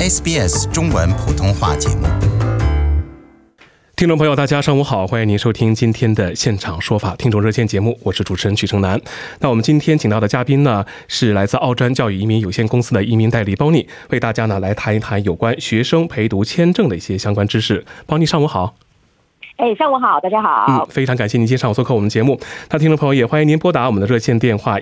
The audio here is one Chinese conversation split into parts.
SBS 中文普通话节目。 听众朋友大家上午好，欢迎您收听今天的现场说法听众热线节目，我是主持人曲成南。那我们今天请到的嘉宾呢，是来自澳专教育移民有限公司的移民代理邦尼，为大家呢来谈一谈有关学生陪读签证的一些相关知识。邦尼上午好。 上午好，大家好。 非常感谢您今天上午做客我们节目。那听众朋友也欢迎您拨打我们的热线电话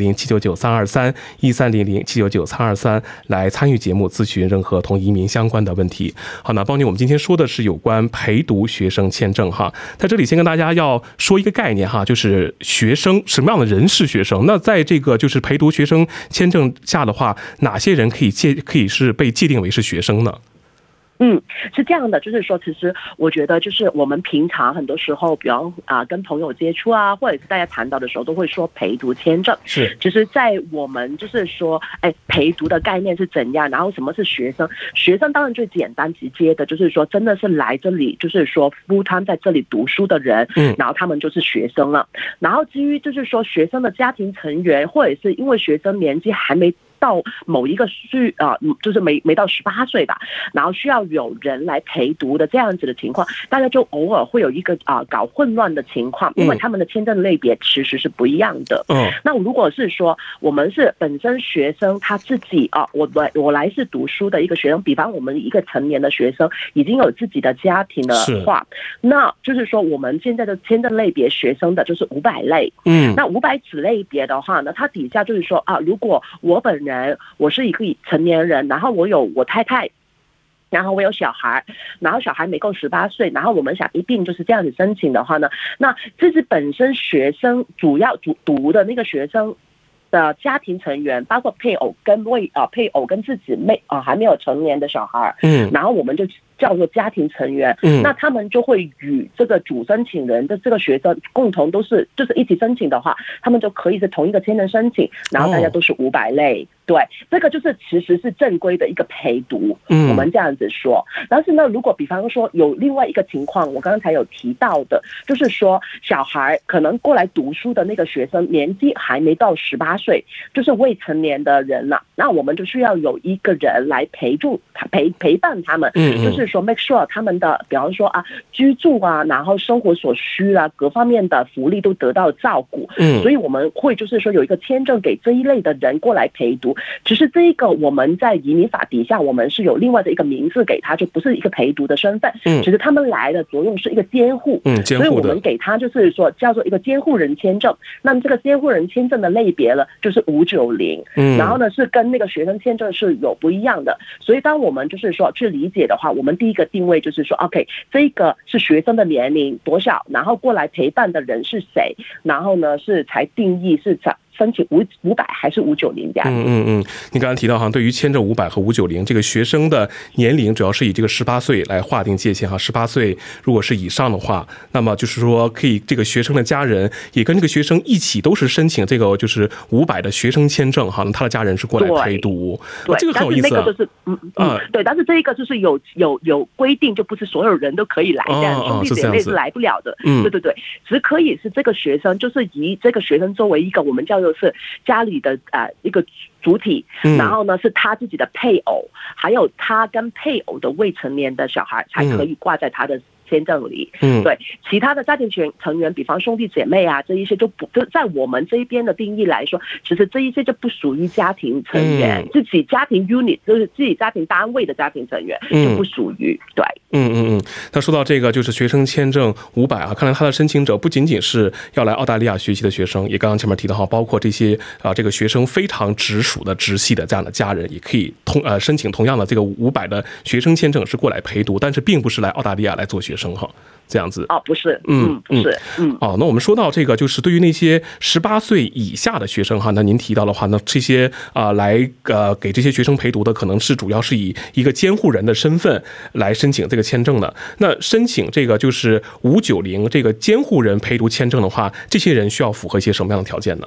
1300-799-323，1300-799-323来参与节目，咨询任何同移民相关的问题。好，那邦尼，我们今天说的是有关陪读学生签证哈。在这里先跟大家要说一个概念哈，就是学生什么样的人是学生？那在这个就是陪读学生签证下的话，哪些人可以是被界定为是学生呢？ 是这样的，就是说，其实我觉得，就是我们平常很多时候，比方跟朋友接触啊，或者是大家谈到的时候，都会说陪读签证。 是， 其实，在我们就是说，陪读的概念是怎样？然后什么是学生？学生当然最简单直接的，就是说，真的是来这里，就是说 full time 在这里读书的人，然后他们就是学生了。然后至于就是说学生的家庭成员，或者是因为学生年纪还没到某一个就是没到18岁吧，然后需要有人来陪读的这样子的情况，大家就偶尔会有一个搞混乱的情况，因为他们的签证类别其实是不一样的。那如果是说我们是本身学生他自己我来是读书的一个学生，比方我们一个成年的学生已经有自己的家庭的话，那就是说我们现在的签证类别学生的就是500类。那500子类别的话呢，它底下就是说如果我本人我是一个成年人，然后我有我太太，然后我有小孩，然后小孩没够18岁，然后我们想一并就是这样子申请的话呢，那这是本身学生主要读的那个学生的家庭成员，包括配偶跟配偶跟自己还没有成年的小孩，然后我们就叫做家庭成员。那他们就会与这个主申请人的这个学生共同都是就是一起申请的话，他们就可以是同一个签证申请，然后大家都是500类。对，这个就是其实是正规的一个陪读，我们这样子说。但是呢，如果比方说有另外一个情况，我刚才有提到的，就是说小孩可能过来读书的那个学生年纪还没到18岁，就是未成年的人了，那我们就需要有一个人来陪伴他们，就是说 make sure 他们的比方说居住然后生活所需各方面的福利都得到照顾。所以我们会就是说有一个签证给这一类的人过来陪读。只是这一个我们在移民法底下，我们是有另外的一个名字给他，就不是一个陪读的身份。其实他们来的作用是一个监护，所以我们给他就是说叫做一个监护人签证。那么这个监护人签证的类别了，就是590，然后呢是跟那个学生签证是有不一样的。所以当我们就是说去理解的话，我们第一个定位就是说 OK， 这个是学生的年龄多少，然后过来陪伴的人是谁，然后呢是才定义是申请500还是590这样。 你刚才提到对于签证500和590，这个学生的年龄主要是以这个18岁来划定界限18岁如果是以上的话，那么就是说可以这个学生的家人也跟这个学生一起都是申请这个就是500的学生签证他的家人是过来陪读。 对， 这个很有意思但是那个就是对，但是这一个就是有规定，就不是所有人都可以来这样，兄弟姐妹是来不了的。对，只可以是这个学生，就是以这个学生作为一个我们叫做是家里的一个主体，然后呢是他自己的配偶，还有他跟配偶的未成年的小孩才可以挂在他的签证里。对，其他的家庭成员，比方兄弟姐妹这一些就在我们这一边的定义来说，其实这一些就不属于家庭成员，自己家庭 unit 就是自己家庭单位的家庭成员就不属于。对， 那说到这个就是学生签证500看来他的申请者不仅仅是要来澳大利亚学习的学生，也刚刚前面提到包括这些这个学生非常直属的直系的这样的家人，也可以申请同样的这个500的学生签证是过来陪读，但是并不是来澳大利亚来做学生这样子。 不是，不是， 那我们说到这个，就是对于那些18岁以下的学生那您提到的话，那这些来给这些学生陪读的，可能是主要是以一个监护人的身份来申请这个签证的。那申请这个就是590这个监护人陪读签证的话，这些人需要符合一些什么样的条件呢？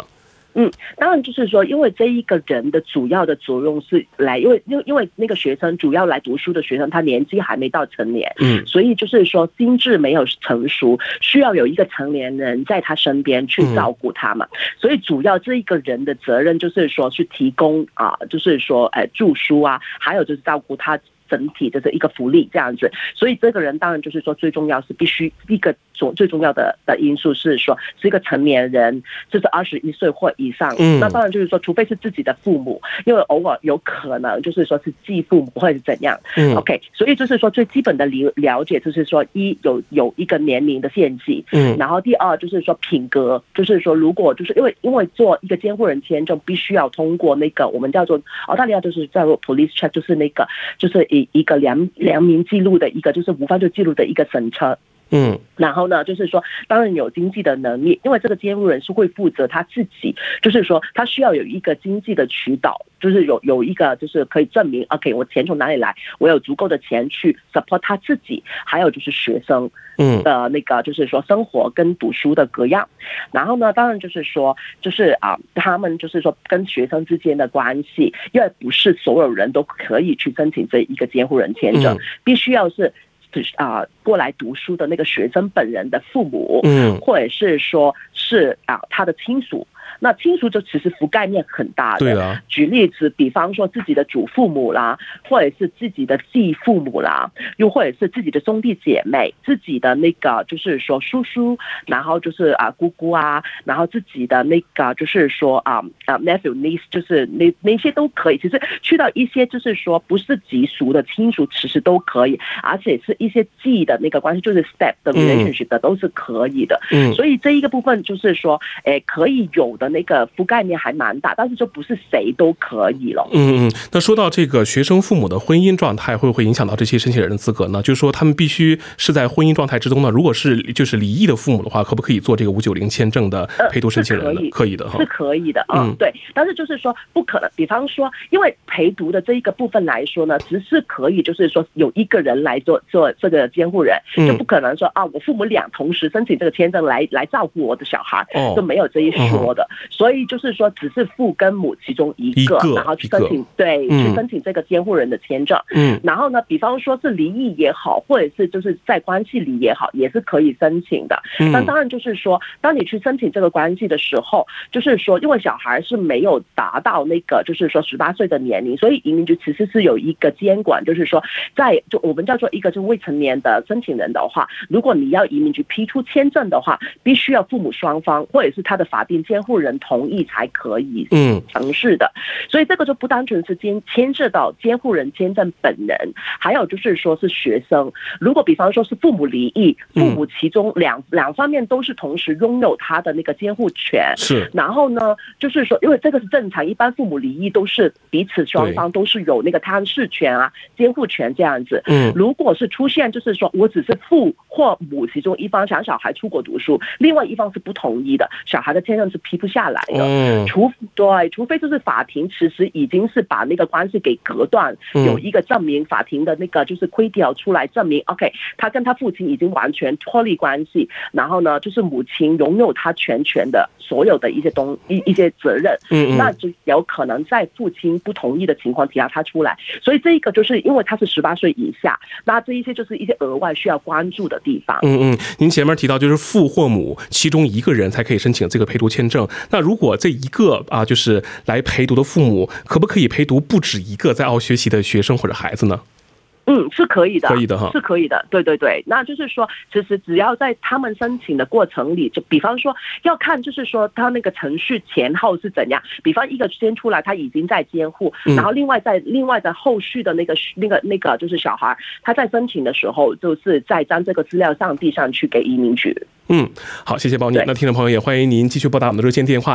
当然就是说，因为这一个人的主要的作用是来，因为那个学生主要来读书的学生，他年纪还没到成年，所以就是说心智没有成熟，需要有一个成年人在他身边去照顾他嘛。所以主要这一个人的责任就是说去提供就是说著书啊，还有就是照顾他整体的一个福利这样子。所以这个人当然就是说最重要是必须一个最重要的因素是说是一个成年人，就是21岁或以上。那当然就是说除非是自己的父母，因为偶尔有可能就是说是继父母或者怎样。OK， 所以就是说最基本的了解就是说有一个年龄的限制，然后第二就是说品格，就是说如果就是因为做一个监护人签证必须要通过那个我们叫做澳大利亚就是叫做 police check， 就是那个就是一个良民记录的一个就是无犯罪记录的一个审查。然后呢，就是说，当然有经济的能力，因为这个监护人是会负责他自己，就是说他需要有一个经济的渠道，就是有一个就是可以证明 ，OK， 我钱从哪里来，我有足够的钱去 support 他自己，还有就是学生的那个就是说生活跟读书的各样。然后呢，当然就是说，就是他们就是说跟学生之间的关系，因为不是所有人都可以去申请这一个监护人签证，必须要是。过来读书的那个学生本人的父母，或者是说是他的亲属。那亲属就其实覆盖面很大的，对啊。举例子，比方说自己的祖父母啦，或者是自己的继父母啦，又或者是自己的兄弟姐妹，自己的那个就是说叔叔，然后就是姑姑啊，然后自己的那个就是说nephew niece， 就是那些都可以。其实去到一些就是说不是极俗的亲属，其实都可以，而且是一些继的那个关系，就是 step 的 relationship 的都是可以的。所以这一个部分就是说，可以有的那个覆盖面还蛮大，但是就不是谁都可以了。 那说到这个学生父母的婚姻状态，会不会影响到这些申请人的资格呢？就是说他们必须是在婚姻状态之中呢？如果是就是离异的父母的话，可不可以做这个590签证的陪读申请人呢？可以的哈， 是可以的。对。但是就是说不可能，比方说，因为陪读的这一个部分来说呢，只是可以就是说有一个人来做这个监护人，就不可能说我父母俩同时申请这个签证来照顾我的小孩，都没有这一说的。所以就是说，只是父跟母其中一个，然后去申请去申请这个监护人的签证。然后呢，比方说是离异也好，或者是就是在关系里也好，也是可以申请的。但当然就是说，当你去申请这个关系的时候，就是说，因为小孩是没有达到那个就是说18岁的年龄，所以移民局其实是有一个监管，就是说，就我们叫做一个就未成年的申请人的话，如果你要移民局批出签证的话，必须要父母双方或者是他的法定监护人同意才可以尝试的。所以这个就不单纯是牵涉到监护人签证本人，还有就是说是学生。如果比方说是父母离异，父母其中两方面都是同时拥有他的那个监护权，是。然后呢，就是说，因为这个是正常，一般父母离异都是彼此双方都是有那个探视权啊、监护权这样子。如果是出现就是说我只是父或母其中一方想小孩出国读书，另外一方是不同意的，小孩的签证是批不下来的。除非就是法庭其实已经是把那个关系给隔断，有一个证明，法庭的那个就是规条出来证明 OK， 他跟他父亲已经完全脱离关系，然后呢就是母亲拥有他全权的所有的一些责任，那就有可能在父亲不同意的情况底下他出来。所以这一个就是因为他是18岁以下，那这一些就是一些额外需要关注的地方。 您前面提到就是父或母其中一个人才可以申请这个陪读签证，那如果这一个就是来陪读的父母，可不可以陪读不止一个在澳学习的学生或者孩子呢？ 是可以的， 可以的哈， 是可以的，对。那就是说，其实只要在他们申请的过程里，就比方说要看，就是说他那个程序前后是怎样。比方一个先出来，他已经在监护，然后另外的后续的那个就是小孩，他在申请的时候，就是再将这个资料上递上去给移民局。 好，谢谢包念。那听众朋友也欢迎您继续拨打我们的热线电话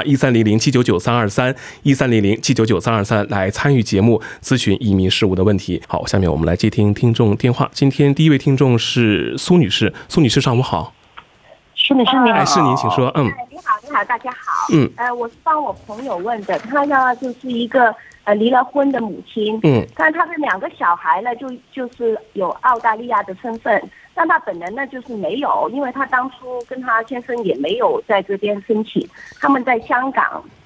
1300-799-323，1300-799-323来参与节目，咨询移民事务的问题。好，下面我们来接听听众电话。今天第一位听众是苏女士，苏女士上午好。 苏女士你好。 是您，请说。 你好，大家好。我是帮我朋友问的，他呢就是一个离了婚的母亲，但他的2个小孩呢就是有澳大利亚的身份，但他本人呢就是没有，因为他当初跟他先生也没有在这边申请，他们在香港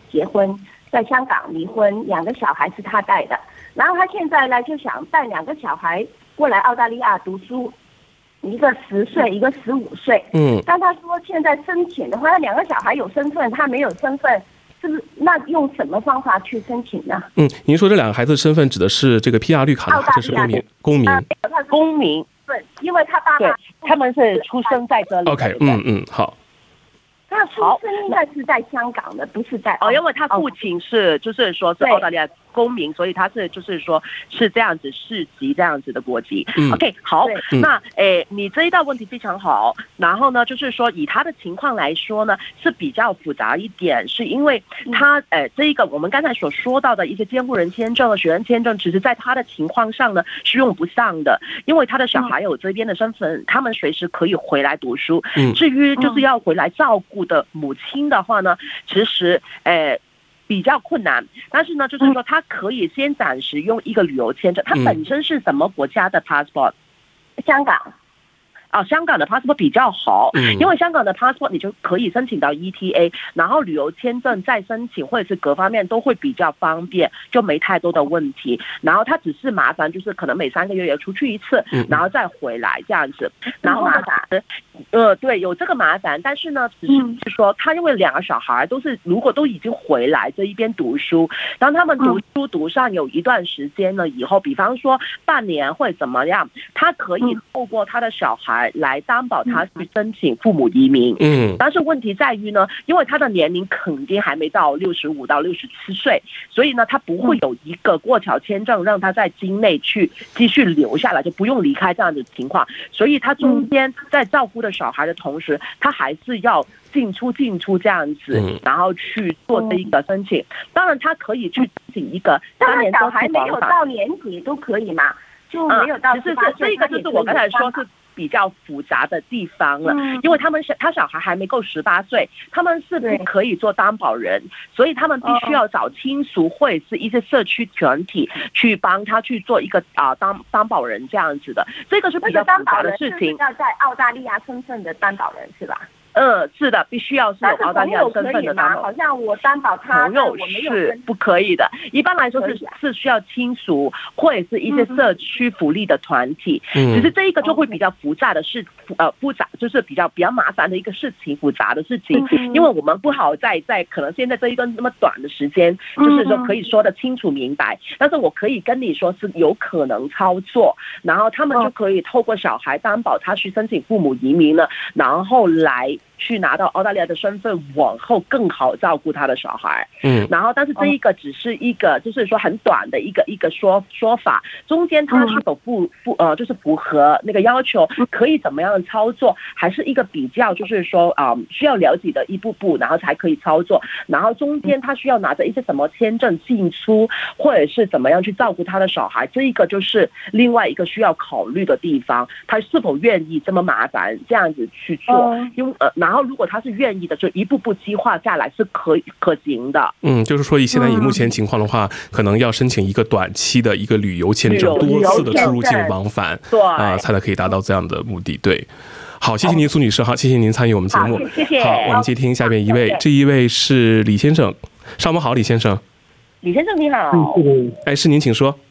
结婚，在香港离婚，2个小孩是他带的，然后他现在呢就想带2个小孩过来澳大利亚读书，一个10岁，一个15岁。但他说现在申请的话，那2个小孩有身份，他没有身份，是不是？那用什么方法去申请呢？ 您说这2个孩子的身份指的是这个 PR 绿卡呢，还是公民？ 他公民， 对，因为他爸爸他们是出生在这里。 OK， 好。 他出生应该是在香港的，不是在因为他父亲是就是说是澳大利亚公民，所以他是就是说是这样子世籍这样子的国籍。OK， 好，那你这一道问题非常好。然后呢，就是说以他的情况来说呢，是比较复杂一点，是因为他这一个我们刚才所说到的一些监护人签证和学生签证，其实在他的情况上呢是用不上的，因为他的小孩有这边的身份，他们随时可以回来读书。至于就是要回来照顾的母亲的话呢，其实比较困难，但是呢，就是说他可以先暂时用一个旅游签证。他本身是什么国家的 passport？ 香港。 香港的 passport 比较好，因为香港的 passport 你就可以申请到 ETA， 然后旅游签证再申请或者是各方面都会比较方便，就没太多的问题。然后它只是麻烦，就是可能每3个月要出去一次，然后再回来这样子。然后麻烦，对，有这个麻烦，但是呢，只是说他因为2个小孩都是如果都已经回来这一边读书，当他们读书读上有一段时间了以后，比方说半年或者怎么样，他可以透过他的小孩来担保他去申请父母移民。但是问题在于呢，因为他的年龄肯定还没到65到67岁，所以呢，他不会有一个过桥签证让他在境内去继续留下来，就不用离开这样的情况。所以他中间在照顾的小孩的同时，他还是要进出这样子，然后去做这一个申请。当然他可以去申请一个3年小孩没有到年纪都可以嘛，就没有到18岁。 这一个就是我刚才说是比较复杂的地方了，因为他小孩还没够18岁，他们是不可以做担保人，所以他们必须要找亲属或者是一些社区团体去帮他去做一个担保人这样子的，这个是比较复杂的事情。 要在澳大利亚身份的担保人是吧？ 是的，必须要是有澳大利亚身份的担保。 好像我担保他， 朋友是不可以的。一般来说是需要亲属或者是一些社区福利的团体。只是这一个就会比较复杂的复杂就是比较麻烦的一个事情，复杂的事情。因为我们不好在可能现在这一个那么短的时间，就是说可以说得清楚明白。但是我可以跟你说是有可能操作，然后他们就可以透过小孩担保他去申请父母移民了，然后来去拿到澳大利亚的身份，往后更好照顾他的小孩。然后但是这一个只是一个就是说很短的一个说法，中间他是否就是符合那个要求，可以怎么样的操作，还是一个比较就是说需要了解的一步步，然后才可以操作。然后中间他需要拿着一些什么签证进出，或者是怎么样去照顾他的小孩，这一个就是另外一个需要考虑的地方，他是否愿意这么麻烦这样子去做。然后如果他是愿意的，就一步步计划下来是可行的。 就是说以现在以目前情况的话，可能要申请一个短期的一个旅游签证，多次的出入境往返，才可以达到这样的目的。对，好，谢谢您苏女士，好，谢谢您参与我们节目。 谢谢。 好，我们接听下面一位，这一位是李先生，上午好，李先生。 李先生你好。 是您，请说。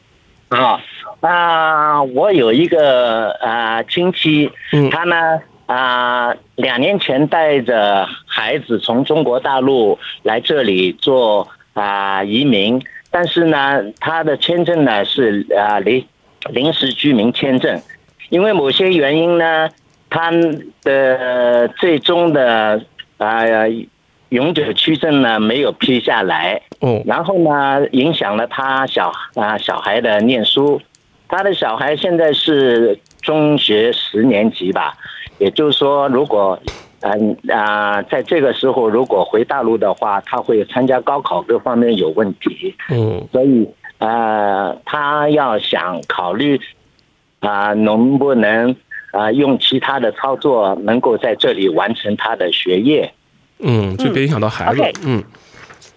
我有一个亲戚，他呢2年前带着孩子从中国大陆来这里做移民，但是呢，他的签证呢是临时居民签证，因为某些原因呢，他的最终的永久居证呢没有批下来，然后呢影响了他小孩的念书。他的小孩现在是中学10年级吧，也就是说，如果在这个时候如果回大陆的话，他会参加高考各方面有问题。所以他要想考虑能不能用其他的操作能够在这里完成他的学业。 就别影响到孩子。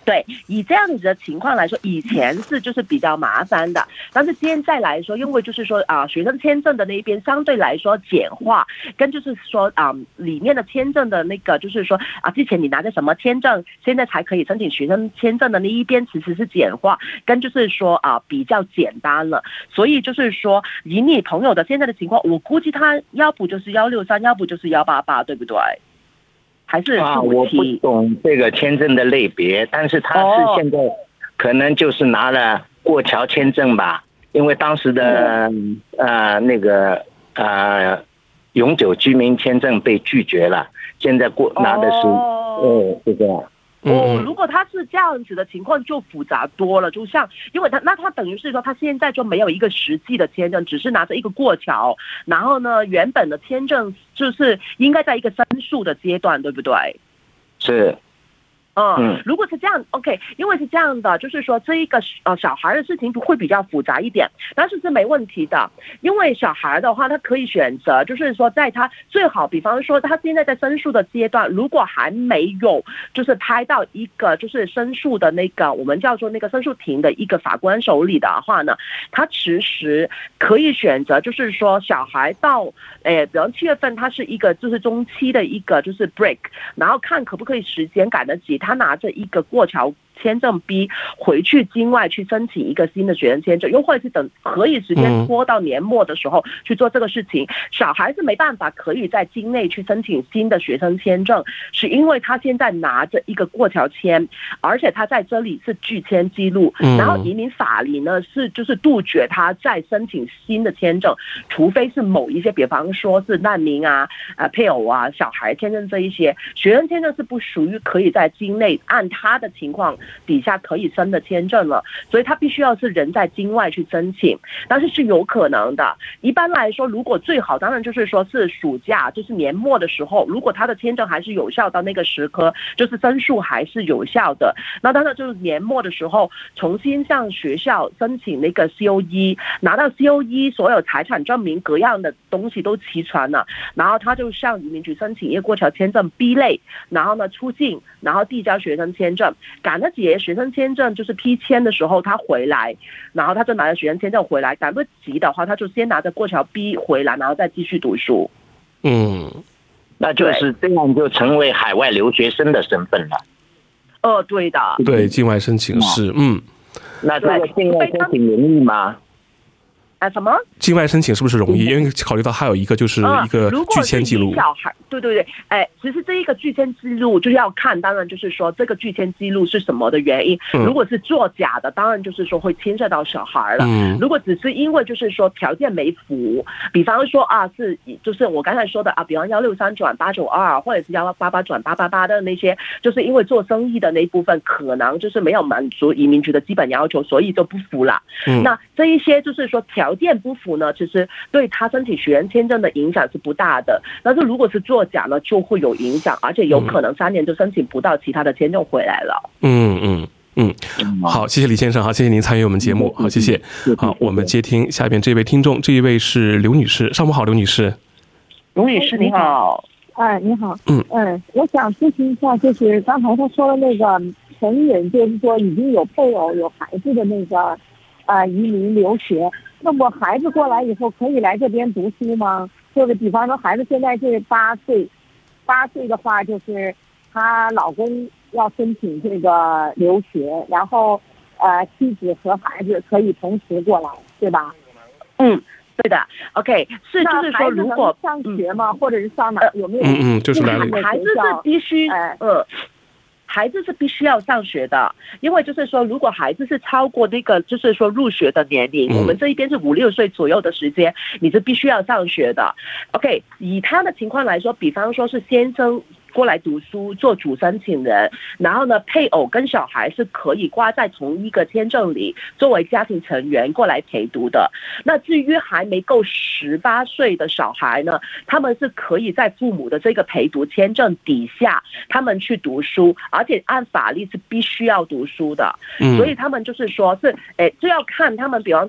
对，以这样子的情况来说，以前是就是比较麻烦的，但是现在来说，因为就是说学生签证的那一边相对来说简化，跟就是说里面的签证的那个就是说之前你拿着什么签证，现在才可以申请学生签证的那一边其实是简化，跟就是说比较简单了，所以就是说以你朋友的现在的情况，我估计他要不就是163，要不就是188，对不对？还是我不懂这个签证的类别，但是他是现在可能就是拿了过桥签证吧，因为当时的那个永久居民签证被拒绝了，现在拿的是是这样。 如果他是这样子的情况就复杂多了，就像因为他等于是说他现在就没有一个实际的签证，只是拿着一个过桥，然后呢原本的签证就是应该在一个申诉的阶段，对不对？ 是。 如果是这样 ，OK， 因为是这样的，就是说这一个小孩的事情会比较复杂一点，但是是没问题的，因为小孩的话，他可以选择，就是说在他最好，比方说他现在在申诉的阶段，如果还没有就是拍到一个就是申诉的那个我们叫做那个申诉庭的一个法官手里的话呢，他其实可以选择，就是说小孩到比方7月份，他是一个就是中期的一个就是 break， 然后看可不可以时间赶得及。他拿着一个过桥签证 B 回去境外去申请一个新的学生签证，又或者是等可以时间拖到年末的时候去做这个事情。小孩是没办法可以在境内去申请新的学生签证，是因为他现在拿着一个过桥签，而且他在这里是拒签记录，然后移民法里呢是就是杜绝他再申请新的签证，除非是某一些比方说是难民配偶小孩签证，这一些学生签证是不属于可以在境内按他的情况底下可以申的签证了，所以他必须要是人在境外去申请，但是是有可能的。一般来说，如果最好当然就是说是暑假，就是年末的时候，如果他的签证还是有效到那个时刻，就是申诉还是有效的，那当然就是年末的时候重新向学校申请那个 COE， 拿到 COE 所有财产证明各样的东西都齐全了，然后他就向移民局申请一个过桥签证 B 类，然后呢出境，然后递交学生签证，赶得及学生签证就是批签的时候他回来，然后他就拿着学生签证回来，赶不及的话他就先拿着过桥 B 回来，然后再继续读书。 那就是这样就成为海外留学生的身份了。 对的， 对，境外申请是那这个境外申请容易吗？ 什么？ 境外申请是不是容易？因为考虑到还有一个就是一个拒签记录。 小孩，对，其实这一个拒签记录就要看，当然就是说这个拒签记录是什么的原因。如果是作假的，当然就是说会牵涉到小孩了。如果只是因为就是说条件没符，比方说是就是我刚才说的比方163转892，或者是188转888的那些，就是因为做生意的那一部分可能就是没有满足移民局的基本要求，所以就不符了。那这一些就是说条件不符呢，其实对他申请学生签证的影响是不大的，但是如果是作假呢就会有影响，而且有可能3年就申请不到其他的签证回来了。 好，谢谢李先生，好，谢谢您参与我们节目，好，谢谢。好，我们接听下边这位听众，这一位是刘女士，上午好，刘女士。 刘女士你好。 你好。我想咨询一下，就是刚才他说的那个成人，就是说已经有配偶有孩子的那个移民留学，那么孩子过来以后可以来这边读书吗？就是比方说孩子现在是8岁的话，就是她老公要申请这个留学，然后妻子和孩子可以同时过来，对吧？ 对的 ，OK， 是就是说如果上学吗？或者是上哪有没有？ 就是来了孩子是必须孩子是必须要上学的，因为就是说，如果孩子是超过那个就是说入学的年龄，我们这一边是5、6岁左右的时间，你是必须要上学的。OK， 以他的情况来说，比方说是先生过来读书做主申请人，然后呢配偶跟小孩是可以挂在同一个签证里作为家庭成员过来陪读的。那至于还没够18岁的小孩呢，他们是可以在父母的这个陪读签证底下他们去读书，而且按法律是必须要读书的。所以他们就是说是就要看他们，比方他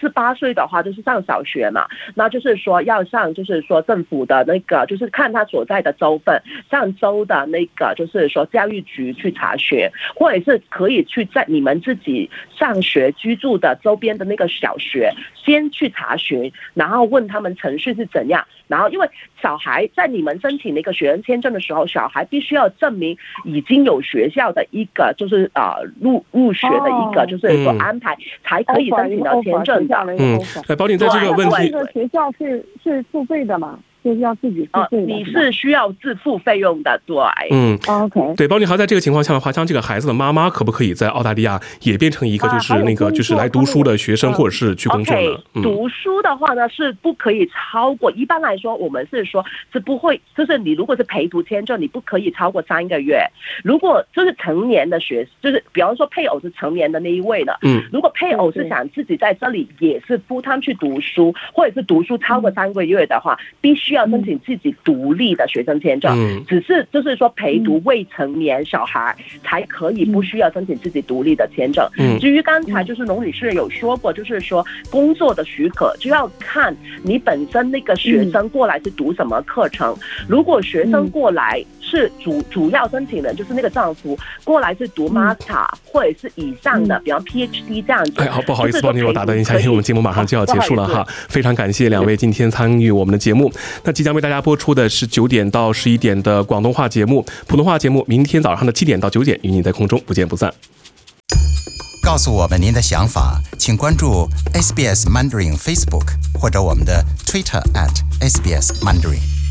8岁的话就是上小学嘛，那就是说要上就是说政府的那个就是看他所在的州份，上州的那个就是说教育局去查询，或者是可以去在你们自己上学居住的周边的那个小学先去查询，然后问他们程序是怎样。然后因为小孩在你们申请那个学生签证的时候，小孩必须要证明已经有学校的一个就是入学的一个就是说安排，才可以申请到签证的。 宝鼎在这个问题， 这个学校是付费的嘛？就是要自己付费的， 你是需要自付费用的，对。 OK。 对，宝鼎还在这个情况下的话，像这个孩子的妈妈可不可以在澳大利亚也变成一个就是那个就是来读书的学生，或者是去工作呢？ 读书的话呢是不可以超过，一般来说我们是说是不会，就是你如果是陪读签证，你不可以超过3个月。如果就是成年的就是比方说配偶是成年的那一位的，如果配偶是想自己在这里也是 full time 去读书，或者是读书超过3个月的话，必须要申请自己独立的学生签证。只是就是说陪读未成年小孩才可以不需要申请自己独立的签证。至于刚才就是龙女士有说过，就是说工作的许可就要看你本身那个学生过来是读什么课程。如果学生过来是主要申请人就是那个丈夫过来是读 master 或者是以上的，比方 PhD 这样子。 好，不好意思，宝鼎，我打断一下，因为我们节目马上就要结束了哈。非常感谢2位今天参与我们的节目。那即将为大家播出的是9点到11点的广东话节目，普通话节目明天早上的7点到9点与你在空中不见不散。 告诉我们您的想法，请关注 SBS Mandarin Facebook 或者我们的 Twitter @SBS Mandarin。